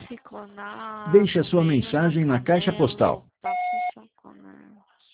Fico na Deixe a sua mensagem na caixa postal